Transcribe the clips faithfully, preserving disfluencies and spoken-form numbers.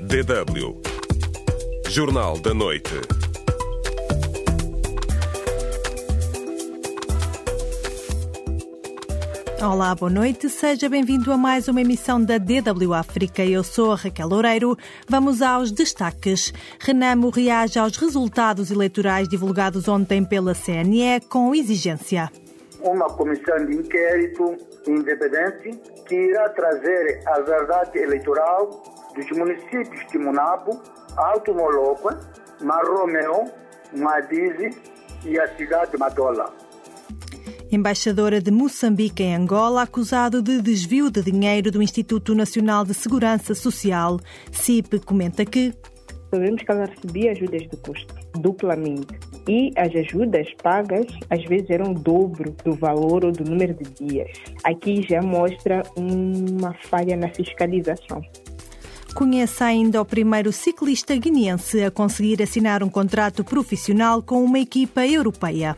D W Jornal da Noite. Olá, boa noite. Seja bem-vindo a mais uma emissão da D W África. Eu sou a Raquel Loureiro. Vamos aos destaques. Renamo reage aos resultados eleitorais divulgados ontem pela C N E com exigência. Uma comissão de inquérito independente que irá trazer a verdade eleitoral dos municípios de Munabo, Alto Moloco, Marromeu, Madizi e a cidade de Matola. Embaixadora de Moçambique em Angola, acusado de desvio de dinheiro do Instituto Nacional de Segurança Social. C I P comenta que sabemos que ela recebia ajudas do custo, duplamente. E as ajudas pagas, às vezes, eram o dobro do valor ou do número de dias. Aqui já mostra uma falha na fiscalização. Conheça ainda o primeiro ciclista guineense a conseguir assinar um contrato profissional com uma equipa europeia.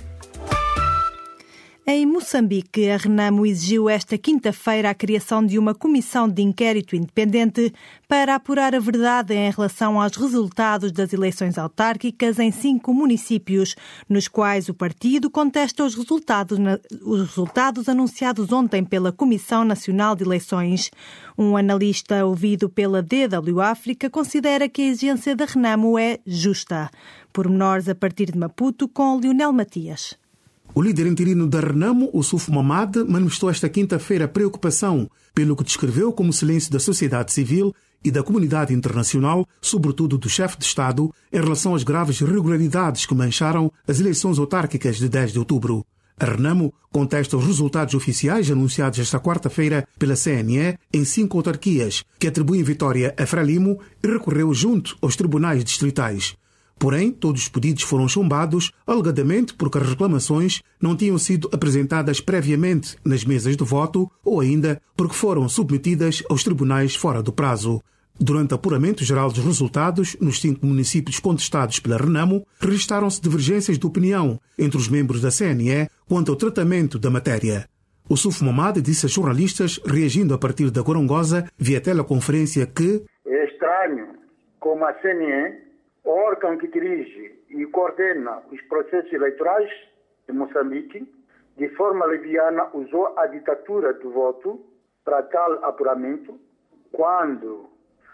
Em Moçambique, a Renamo exigiu esta quinta-feira a criação de uma comissão de inquérito independente para apurar a verdade em relação aos resultados das eleições autárquicas em cinco municípios, nos quais o partido contesta os resultados, os resultados anunciados ontem pela Comissão Nacional de Eleições. Um analista ouvido pela D W África considera que a exigência da Renamo é justa. Pormenores a partir de Maputo, com Lionel Matias. O líder interino da Renamo, Oussouf Mamad, manifestou esta quinta-feira preocupação pelo que descreveu como silêncio da sociedade civil e da comunidade internacional, sobretudo do chefe de Estado, em relação às graves irregularidades que mancharam as eleições autárquicas de dez de outubro. A Renamo contesta os resultados oficiais anunciados esta quarta-feira pela C N E em cinco autarquias, que atribuem vitória a Frelimo e recorreu junto aos tribunais distritais. Porém, todos os pedidos foram chumbados, alegadamente porque as reclamações não tinham sido apresentadas previamente nas mesas de voto ou ainda porque foram submetidas aos tribunais fora do prazo. Durante o apuramento geral dos resultados, nos cinco municípios contestados pela Renamo, registaram-se divergências de opinião entre os membros da C N E quanto ao tratamento da matéria. Oussouf Mamad disse a jornalistas, reagindo a partir da Gorongosa, via teleconferência que é estranho como a C N E, órgão que dirige e coordena os processos eleitorais de Moçambique, de forma leviana usou a ditadura do voto para tal apuramento, quando,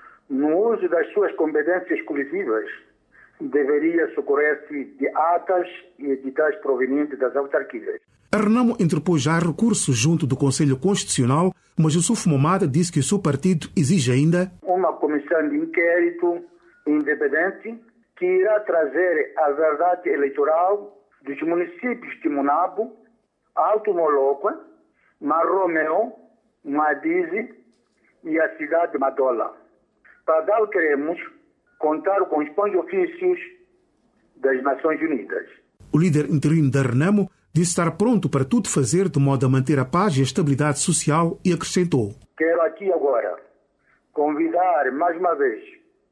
no uso das suas competências exclusivas, deveria socorrer-se de atas e editais provenientes das autarquias. A Renamo interpôs já recurso junto do Conselho Constitucional, mas Oussouf Mamad disse que o seu partido exige ainda uma comissão de inquérito independente que irá trazer a verdade eleitoral dos municípios de Munabo, Alto Moloco, Marromeu, Madizi e a cidade de Matola. Para tal queremos contar com os bons ofícios das Nações Unidas. O líder interino da Renamo disse estar pronto para tudo fazer de modo a manter a paz e a estabilidade social e acrescentou: quero aqui agora convidar mais uma vez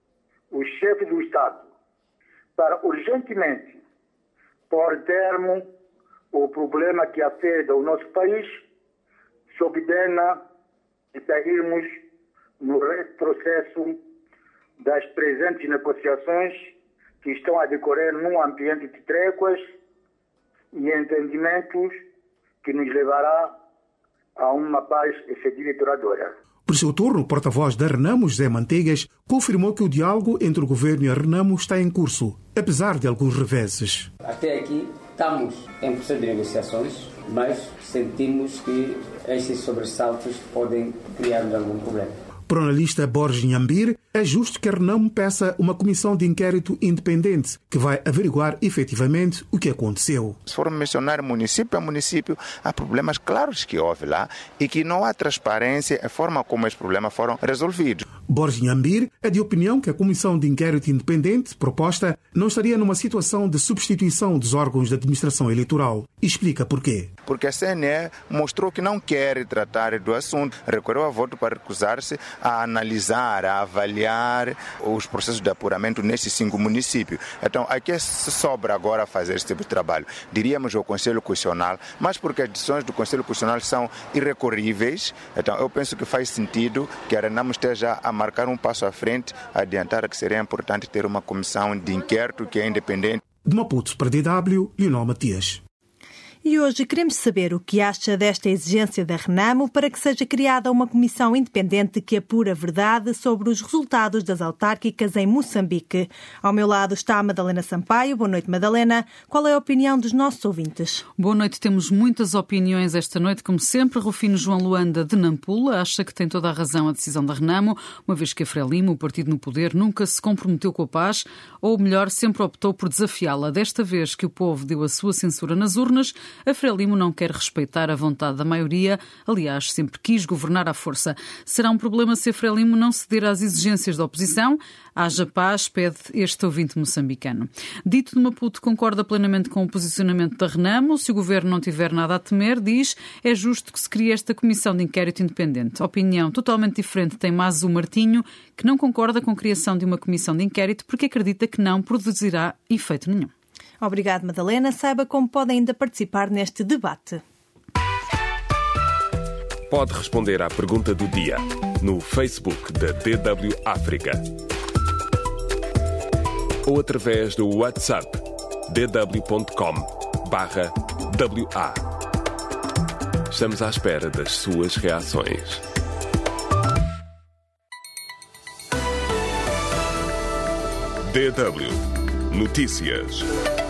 o chefe do Estado para urgentemente pôr termo ao problema que afeta o nosso país, sob pena de sairmos no retrocesso das presentes negociações que estão a decorrer num ambiente de tréguas e entendimentos que nos levará a uma paz efetiva e duradoura. Por seu turno, o porta-voz da Renamo, José Manteigas, confirmou que o diálogo entre o governo e a Renamo está em curso, apesar de alguns reveses. Até aqui estamos em processo de negociações, mas sentimos que estes sobressaltos podem criar algum problema. Para o analista Borges Nhambir, é justo que a Renamo peça uma comissão de inquérito independente que vai averiguar efetivamente o que aconteceu. Se for mencionar município a município, há problemas claros que houve lá e que não há transparência a forma como esses problemas foram resolvidos. Borges Nhambir é de opinião que a comissão de inquérito independente proposta não estaria numa situação de substituição dos órgãos de administração eleitoral. Explica porquê. Porque a C N E mostrou que não quer tratar do assunto, recorreu a voto para recusar-se a analisar, a avaliar os processos de apuramento nesses cinco municípios. Então, aqui sobra agora fazer esse tipo de trabalho. Diríamos ao Conselho Constitucional, mas porque as decisões do Conselho Constitucional são irrecorríveis, então eu penso que faz sentido que a Renamo esteja a marcar um passo à frente, adiantar que seria importante ter uma comissão de inquérito que é independente. De Maputo para D W, Lionel Matias. E hoje queremos saber o que acha desta exigência da Renamo para que seja criada uma comissão independente que apure a verdade sobre os resultados das autárquicas em Moçambique. Ao meu lado está a Madalena Sampaio. Boa noite, Madalena. Qual é a opinião dos nossos ouvintes? Boa noite. Temos muitas opiniões esta noite. Como sempre, Rufino João Luanda de Nampula acha que tem toda a razão a decisão da Renamo, uma vez que a Frelimo, o partido no poder, nunca se comprometeu com a paz, ou melhor, sempre optou por desafiá-la. Desta vez que o povo deu a sua censura nas urnas, a Frelimo não quer respeitar a vontade da maioria, aliás, sempre quis governar à força. Será um problema se a Frelimo não ceder às exigências da oposição? Haja paz, pede este ouvinte moçambicano. Dito de Maputo concorda plenamente com o posicionamento da Renamo. Se o governo não tiver nada a temer, diz, é justo que se crie esta comissão de inquérito independente. Opinião totalmente diferente tem Mazu Martinho, que não concorda com a criação de uma comissão de inquérito porque acredita que não produzirá efeito nenhum. Obrigado, Madalena. Saiba como pode ainda participar neste debate. Pode responder à pergunta do dia no Facebook da D W África ou através do WhatsApp d w ponto com barra w a. Estamos à espera das suas reações. D W Notícias.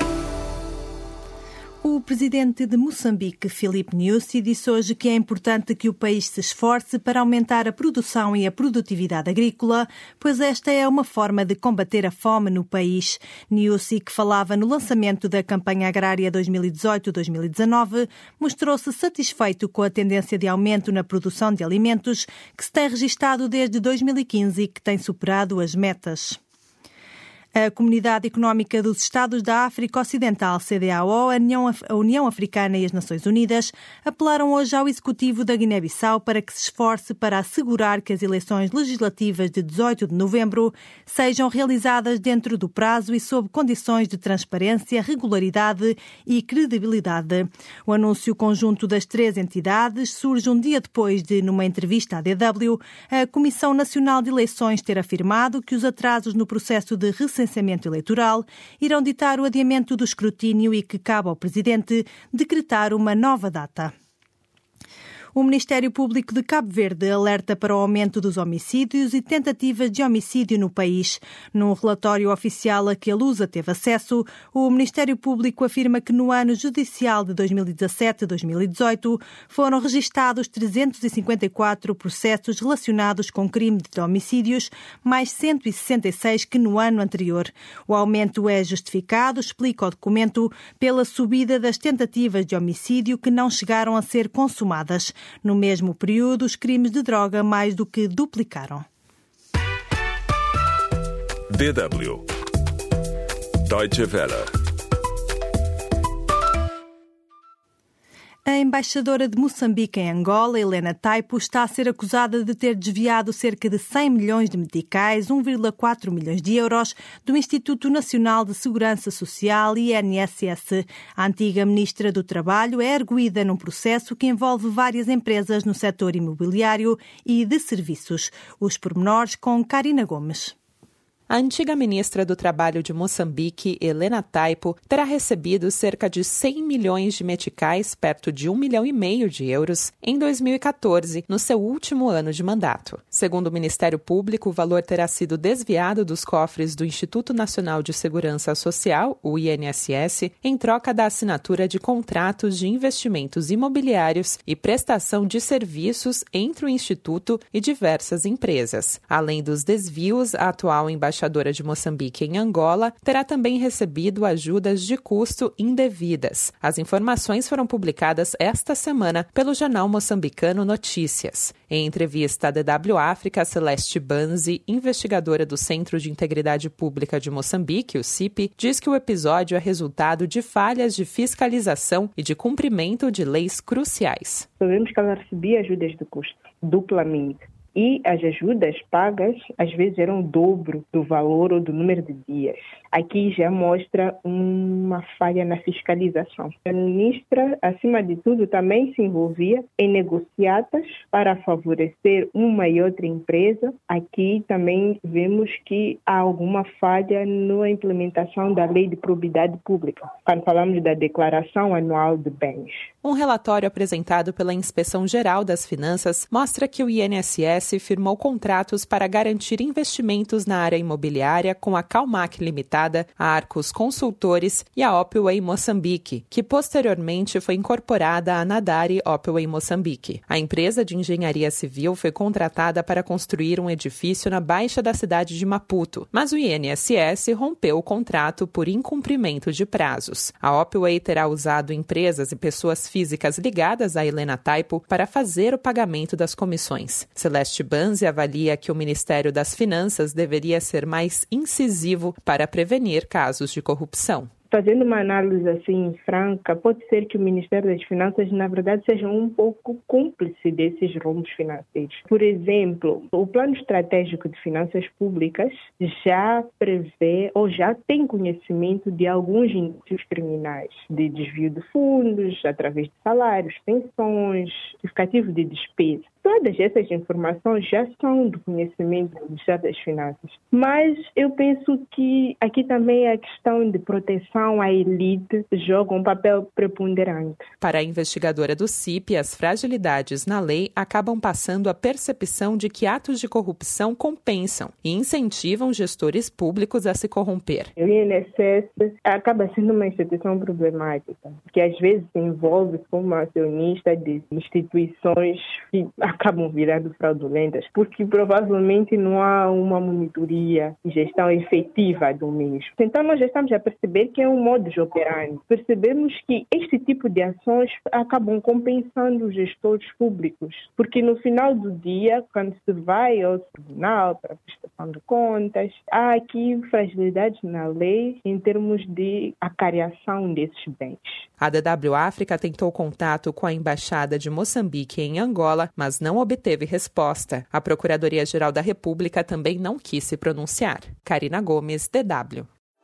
O presidente de Moçambique, Filipe Nyusi, disse hoje que é importante que o país se esforce para aumentar a produção e a produtividade agrícola, pois esta é uma forma de combater a fome no país. Nyusi, que falava no lançamento da campanha agrária dois mil e dezoito a dois mil e dezanove, mostrou-se satisfeito com a tendência de aumento na produção de alimentos que se tem registado desde dois mil e quinze e que tem superado as metas. A Comunidade Económica dos Estados da África Ocidental, C D A O, a União Africana e as Nações Unidas apelaram hoje ao Executivo da Guiné-Bissau para que se esforce para assegurar que as eleições legislativas de dezoito de novembro sejam realizadas dentro do prazo e sob condições de transparência, regularidade e credibilidade. O anúncio conjunto das três entidades surge um dia depois de, numa entrevista à D W, a Comissão Nacional de Eleições ter afirmado que os atrasos no processo de recenseamento licenciamento eleitoral irão ditar o adiamento do escrutínio e que cabe ao Presidente decretar uma nova data. O Ministério Público de Cabo Verde alerta para o aumento dos homicídios e tentativas de homicídio no país. Num relatório oficial a que a Lusa teve acesso, o Ministério Público afirma que no ano judicial de dois mil e dezassete a dois mil e dezoito foram registados trezentos e cinquenta e quatro processos relacionados com crime de homicídios, mais cento e sessenta e seis que no ano anterior. O aumento é justificado, explica o documento, pela subida das tentativas de homicídio que não chegaram a ser consumadas. No mesmo período, os crimes de droga mais do que duplicaram. D W Deutsche Welle. A embaixadora de Moçambique em Angola, Helena Taipo, está a ser acusada de ter desviado cerca de cem milhões de meticais, um vírgula quatro milhões de euros, do Instituto Nacional de Segurança Social, I N S S. A antiga ministra do Trabalho é arguída num processo que envolve várias empresas no setor imobiliário e de serviços. Os pormenores com Karina Gomes. A antiga ministra do Trabalho de Moçambique, Helena Taipo, terá recebido cerca de cem milhões de meticais, perto de um milhão e meio de euros, em dois mil e catorze, no seu último ano de mandato. Segundo o Ministério Público, o valor terá sido desviado dos cofres do Instituto Nacional de Segurança Social, o I N S S, em troca da assinatura de contratos de investimentos imobiliários e prestação de serviços entre o Instituto e diversas empresas. Além dos desvios, a atual embaixadora A embaixadora de Moçambique em Angola terá também recebido ajudas de custo indevidas. As informações foram publicadas esta semana pelo jornal moçambicano Notícias. Em entrevista à D W África, Celeste Banzi, investigadora do Centro de Integridade Pública de Moçambique, o C I P, diz que o episódio é resultado de falhas de fiscalização e de cumprimento de leis cruciais. Sabemos que ela recebia ajudas de custo duplamente. E as ajudas pagas, às vezes, eram o dobro do valor ou do número de dias. Aqui já mostra uma falha na fiscalização. A ministra, acima de tudo, também se envolvia em negociatas para favorecer uma e outra empresa. Aqui também vemos que há alguma falha na implementação da lei de probidade pública, quando falamos da declaração anual de bens. Um relatório apresentado pela Inspeção Geral das Finanças mostra que o I N S S firmou contratos para garantir investimentos na área imobiliária com a Calmac Limitada, a Arcos Consultores e a Opway Moçambique, que posteriormente foi incorporada à Nadari Opway Moçambique. A empresa de engenharia civil foi contratada para construir um edifício na baixa da cidade de Maputo, mas o I N S S rompeu o contrato por incumprimento de prazos. A Opway terá usado empresas e pessoas físicas ligadas à Helena Taipo para fazer o pagamento das comissões. Celeste Banzi avalia que o Ministério das Finanças deveria ser mais incisivo para prevenir casos de corrupção. Fazendo uma análise assim franca, pode ser que o Ministério das Finanças, na verdade, seja um pouco cúmplice desses rombos financeiros. Por exemplo, o Plano Estratégico de Finanças Públicas já prevê ou já tem conhecimento de alguns indícios criminais de desvio de fundos, através de salários, pensões, justificativo de despesa. Todas essas informações já são do conhecimento do Ministério das Finanças. Mas eu penso que aqui também a questão de proteção à elite joga um papel preponderante. Para a investigadora do C I P, as fragilidades na lei acabam passando a percepção de que atos de corrupção compensam e incentivam gestores públicos a se corromper. O I N S S acaba sendo uma instituição problemática, que às vezes se envolve como acionista de instituições que acabam virando fraudulentas, porque provavelmente não há uma monitoria e gestão efetiva do mesmo. Então nós já estamos a perceber que é um modus operandi. Percebemos que este tipo de ações acabam compensando os gestores públicos, porque no final do dia, quando se vai ao tribunal para a prestação de contas, há aqui fragilidades na lei em termos de acariação desses bens. A D W África tentou contato com a Embaixada de Moçambique em Angola, mas não obteve resposta. A Procuradoria-Geral da República também não quis se pronunciar. Karina Gomes, D W.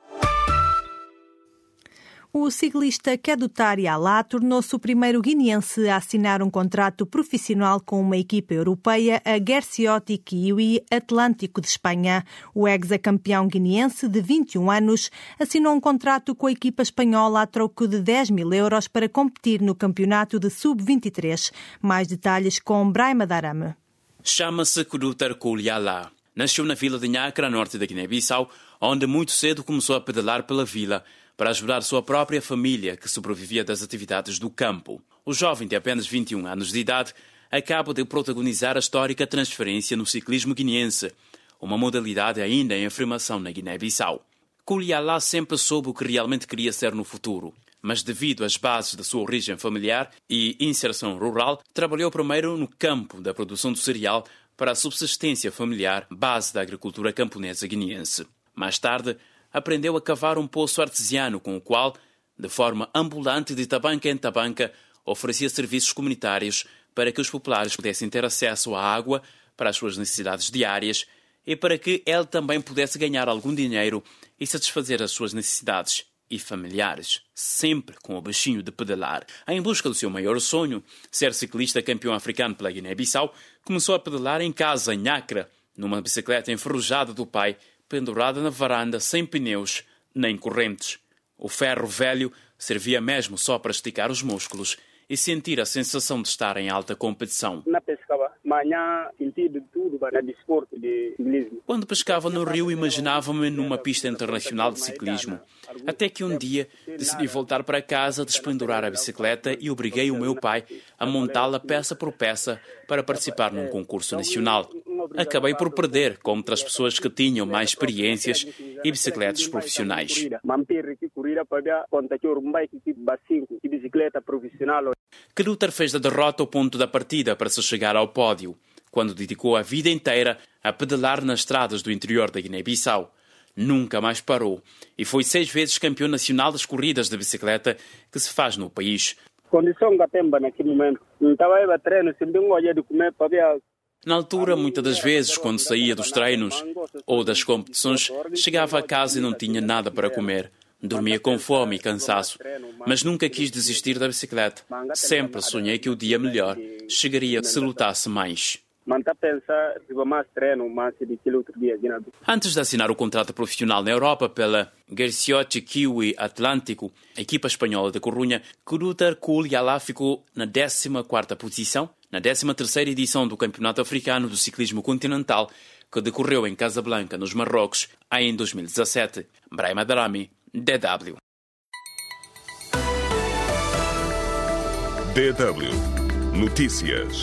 O ciclista Kedutari Alá tornou-se o primeiro guineense a assinar um contrato profissional com uma equipa europeia, a Gersioti Kiwi Atlântico de Espanha. O ex-campeão guineense de vinte e um anos assinou um contrato com a equipa espanhola a troco de dez mil euros para competir no campeonato de sub vinte e três. Mais detalhes com Brahima Darame. Chama-se Kedutar Alá. Nasceu na vila de Nhacra, norte da Guiné-Bissau, onde muito cedo começou a pedalar pela vila para ajudar sua própria família, que sobrevivia das atividades do campo. O jovem de apenas vinte e um anos de idade acaba de protagonizar a histórica transferência no ciclismo guineense, uma modalidade ainda em afirmação na Guiné-Bissau. Alá sempre soube o que realmente queria ser no futuro, mas devido às bases da sua origem familiar e inserção rural, trabalhou primeiro no campo da produção do cereal para a subsistência familiar, base da agricultura camponesa guineense. Mais tarde, aprendeu a cavar um poço artesiano com o qual, de forma ambulante de tabanca em tabanca, oferecia serviços comunitários para que os populares pudessem ter acesso à água para as suas necessidades diárias e para que ele também pudesse ganhar algum dinheiro e satisfazer as suas necessidades e familiares, sempre com o bichinho de pedalar. Em busca do seu maior sonho, ser ciclista campeão africano pela Guiné-Bissau, começou a pedalar em casa, em Nhacra, numa bicicleta enferrujada do pai, pendurada na varanda, sem pneus nem correntes. O ferro velho servia mesmo só para esticar os músculos e sentir a sensação de estar em alta competição. Na pescava, manhã sentido tudo para desporto de ciclismo. Quando pescava no rio, imaginava-me numa pista internacional de ciclismo. Até que um dia decidi voltar para casa, despendurar a bicicleta e obriguei o meu pai a montá-la peça por peça para participar num concurso nacional. Acabei por perder contra as pessoas que tinham mais experiências e bicicletas profissionais. Kedutar fez da derrota o ponto da partida para se chegar ao pódio, quando dedicou a vida inteira a pedalar nas estradas do interior da Guiné-Bissau. Nunca mais parou e foi seis vezes campeão nacional das corridas de bicicleta que se faz no país. Condição da temba naquele momento. Não estava a treino, se não olhar de comer para ver. Na altura, muitas das vezes, quando saía dos treinos, ou das competições, chegava a casa e não tinha nada para comer. Dormia com fome e cansaço, mas nunca quis desistir da bicicleta. Sempre sonhei que o dia melhor chegaria se lutasse mais. Antes de assinar o contrato profissional na Europa pela Gerciotti Kiwi Atlântico, a equipa espanhola de Corunha, Kurutar Kul-Yala ficou na décima quarta posição, na décima terceira edição do Campeonato Africano do Ciclismo Continental, que decorreu em Casablanca, nos Marrocos, em dois mil e dezassete. Brahim Adarami, D W. D W Notícias.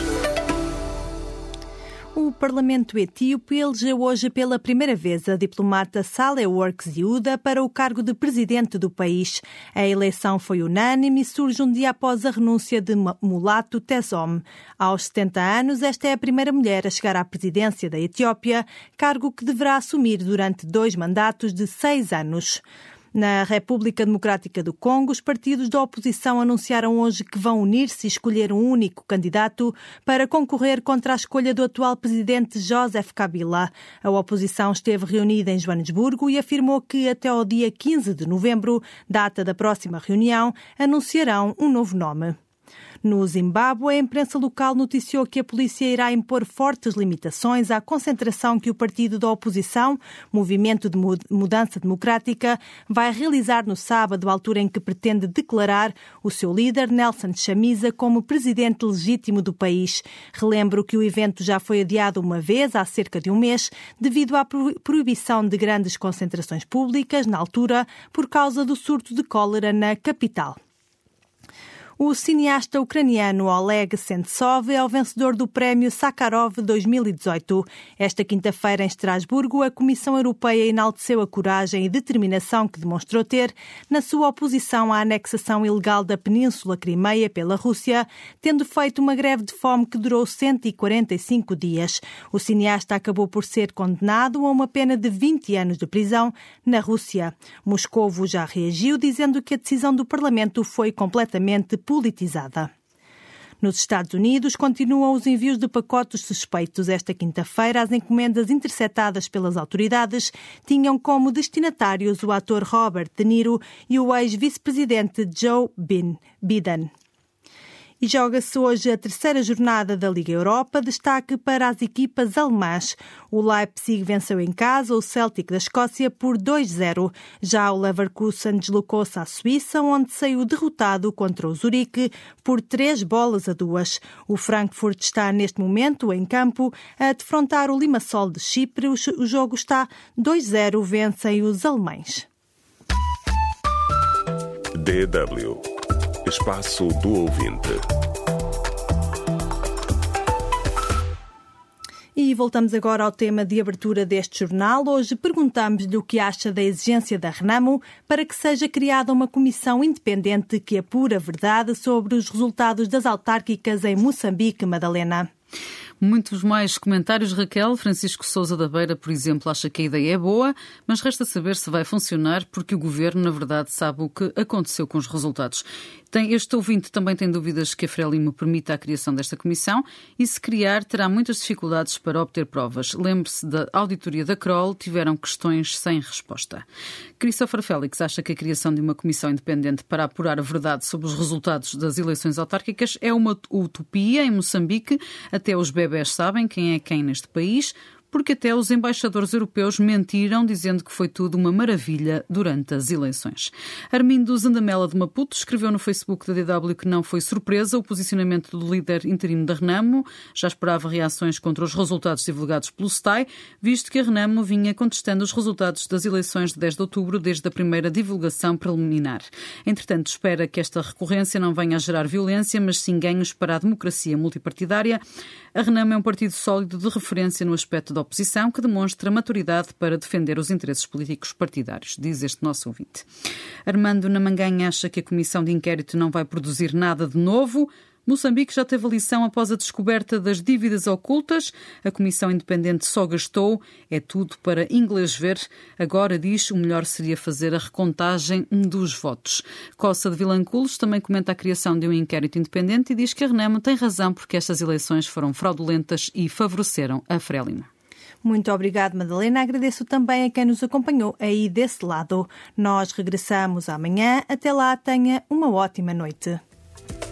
O Parlamento etíope elegeu hoje pela primeira vez a diplomata Sahle-Work Zewde para o cargo de presidente do país. A eleição foi unânime e surge um dia após a renúncia de Mulato Teshome. Aos setenta anos, esta é a primeira mulher a chegar à presidência da Etiópia, cargo que deverá assumir durante dois mandatos de seis anos. Na República Democrática do Congo, os partidos da oposição anunciaram hoje que vão unir-se e escolher um único candidato para concorrer contra a escolha do atual presidente Joseph Kabila. A oposição esteve reunida em Joanesburgo e afirmou que até ao dia quinze de novembro, data da próxima reunião, anunciarão um novo nome. No Zimbábue, a imprensa local noticiou que a polícia irá impor fortes limitações à concentração que o partido da oposição, Movimento de Mudança Democrática, vai realizar no sábado, altura em que pretende declarar o seu líder, Nelson Chamisa, como presidente legítimo do país. Relembro que o evento já foi adiado uma vez, há cerca de um mês, devido à proibição de grandes concentrações públicas, na altura, por causa do surto de cólera na capital. O cineasta ucraniano Oleg Sentsov é o vencedor do Prémio Sakharov dois mil e dezoito. Esta quinta-feira, em Estrasburgo, a Comissão Europeia enalteceu a coragem e determinação que demonstrou ter na sua oposição à anexação ilegal da Península Crimeia pela Rússia, tendo feito uma greve de fome que durou cento e quarenta e cinco dias. O cineasta acabou por ser condenado a uma pena de vinte anos de prisão na Rússia. Moscovo já reagiu, dizendo que a decisão do Parlamento foi completamente politizada. Nos Estados Unidos, continuam os envios de pacotes suspeitos. Esta quinta-feira, as encomendas interceptadas pelas autoridades tinham como destinatários o ator Robert De Niro e o ex-vice-presidente Joe Biden. E joga-se hoje a terceira jornada da Liga Europa, destaque para as equipas alemãs. O Leipzig venceu em casa o Celtic da Escócia por dois a zero. Já o Leverkusen deslocou-se à Suíça, onde saiu derrotado contra o Zurique por três bolas a duas. O Frankfurt está neste momento em campo a defrontar o Limassol de Chipre. O jogo está dois a zero, vencem os alemães. D W Espaço do Ouvinte. E voltamos agora ao tema de abertura deste jornal. Hoje perguntamos-lhe o que acha da exigência da Renamo para que seja criada uma comissão independente que apure a verdade sobre os resultados das autárquicas em Moçambique, Madalena. Muitos mais comentários, Raquel. Francisco Sousa da Beira, por exemplo, acha que a ideia é boa, mas resta saber se vai funcionar, porque o Governo, na verdade, sabe o que aconteceu com os resultados. Tem, este ouvinte também tem dúvidas que a Frelimo permita a criação desta comissão e, se criar, terá muitas dificuldades para obter provas. Lembre-se da auditoria da Kroll, tiveram questões sem resposta. Christopher Félix acha que a criação de uma comissão independente para apurar a verdade sobre os resultados das eleições autárquicas é uma utopia em Moçambique. Até os bebés sabem quem é quem neste país, porque até os embaixadores europeus mentiram, dizendo que foi tudo uma maravilha durante as eleições. Armindo Zandamela de Maputo escreveu no Facebook da D W que não foi surpresa o posicionamento do líder interino da Renamo. Já esperava reações contra os resultados divulgados pelo S T A I, visto que a Renamo vinha contestando os resultados das eleições de dez de outubro desde a primeira divulgação preliminar. Entretanto, espera que esta recorrência não venha a gerar violência, mas sim ganhos para a democracia multipartidária. A Renamo é um partido sólido de referência no aspecto da oposição que demonstra maturidade para defender os interesses políticos partidários, diz este nosso ouvinte. Armando Namanganha acha que a comissão de inquérito não vai produzir nada de novo. Moçambique já teve a lição após a descoberta das dívidas ocultas. A comissão independente só gastou. É tudo para inglês ver. Agora, diz, o melhor seria fazer a recontagem dos votos. Coça de Vilanculos também comenta a criação de um inquérito independente e diz que a Renamo tem razão porque estas eleições foram fraudulentas e favoreceram a Frelimo. Muito obrigado, Madalena. Agradeço também a quem nos acompanhou aí desse lado. Nós regressamos amanhã. Até lá, tenha uma ótima noite.